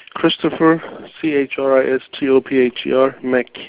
Christopher, Christopher, Mech,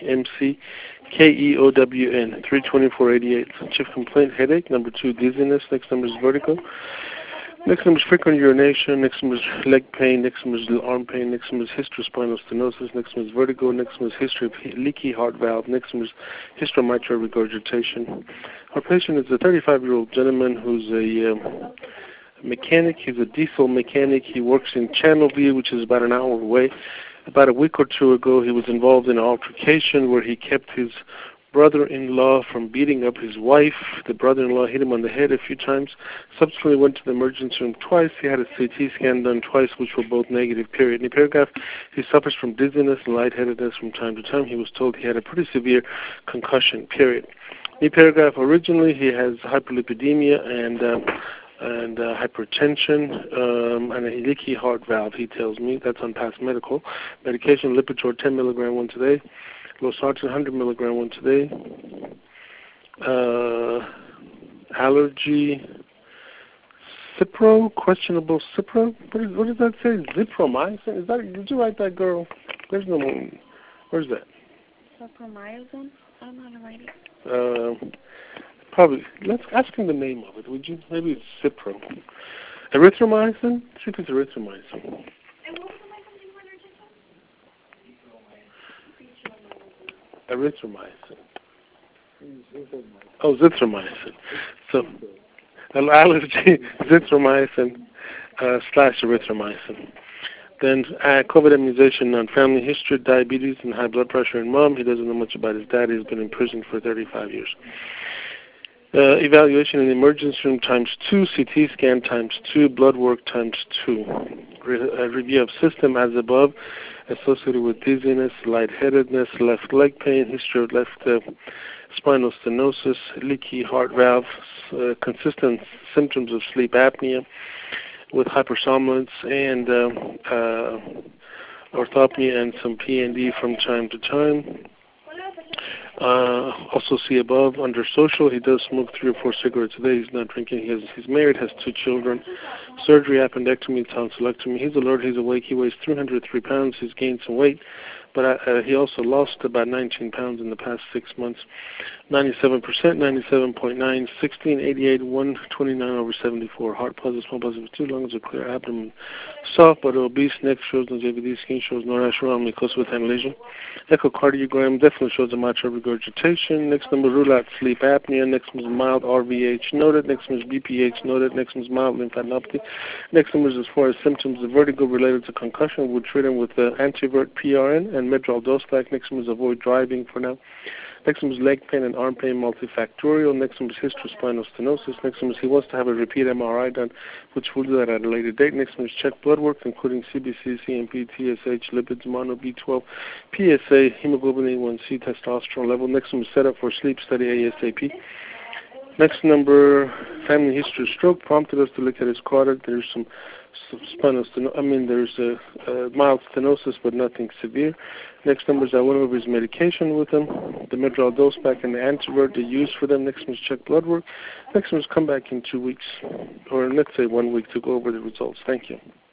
McKeown, 32488. Chief complaint, headache. Number 2, dizziness. Next number is vertigo. Next number is frequent urination. Next number is leg pain. Next number is arm pain. Next number is history of spinal stenosis. Next number is vertigo. Next number is history of leaky heart valve. Next number is history of mitral regurgitation. Our patient is a 35-year-old gentleman who's a mechanic. He's a diesel mechanic. He works in Channelview, which is about an hour away. About a week or two ago, he was involved in an altercation where he kept his brother-in-law from beating up his wife. The brother-in-law hit him on the head a few times. Subsequently went to the emergency room twice. He had a CT scan done twice, which were both negative, period. In the paragraph, he suffers from dizziness and lightheadedness from time to time. He was told he had a pretty severe concussion, period. In the paragraph, originally, he has hyperlipidemia and hypertension and a leaky heart valve, he tells me. That's on past medical. Medication, Lipitor 10 milligram once a day. Losartan 100 milligram once a day. Allergy, Cipro, questionable Cipro. What does that say? Zipromycin? Is that? Did you write that, girl? There's no one. Where's that? Zipromycin? I don't know how to write it. Probably. Let's ask him the name of it, would you? Maybe it's Cipro. Erythromycin? I think it's erythromycin. Erythromycin. Oh, zithromycin. So, allergy, zithromycin / erythromycin. Then COVID immunization on family history, diabetes, and high blood pressure in mom. He doesn't know much about his dad. He's been in prison for 35 years. Evaluation in the emergency room ×2, CT scan ×2, blood work ×2. Review of system as above, associated with dizziness, lightheadedness, left leg pain, history of left spinal stenosis, leaky heart valve, consistent symptoms of sleep apnea with hypersomnolence and orthopnea and some PND from time to time. Also see above under social, he does smoke 3 or 4 cigarettes a day. He's not drinking. He's married, has 2 children. Surgery, appendectomy, tonsillectomy. He's alert. He's awake. He weighs 303 pounds. He's gained some weight, but he also lost about 19 pounds in the past 6 months. 97%, 97.9, 1688, 129/74. Heart positive, small positive, 2 lungs are clear, abdomen soft but obese. Neck shows no JVD. Skin shows no rash around mucosal with lesion. Echocardiogram definitely shows a mitral regurgitation. Next number, rule out sleep apnea. Next one is mild RVH noted. Next one is BPH noted. Next one is mild lymphadenopathy. Next number is as far as symptoms of vertigo related to concussion. We'll treat him with antivert PRN and Medrol Dostak. Next one is avoid driving for now. Next one is leg pain and arm pain multifactorial. Next one is history of spinal stenosis. Next one is he wants to have a repeat MRI done, which we'll do that at a later date. Next one is check blood work, including CBC, CMP, TSH, lipids, mono, B12, PSA, hemoglobin A1C, testosterone level. Next one is set up for sleep study ASAP. Next number, family history of stroke, prompted us to look at his carotid. There's some spinal stenosis. There's a mild stenosis, but nothing severe. Next number is I went over his medication with him, the Medrol Dostak and the antivert they used for them. Next one is check blood work. Next one is come back in 2 weeks, or let's say 1 week to go over the results. Thank you.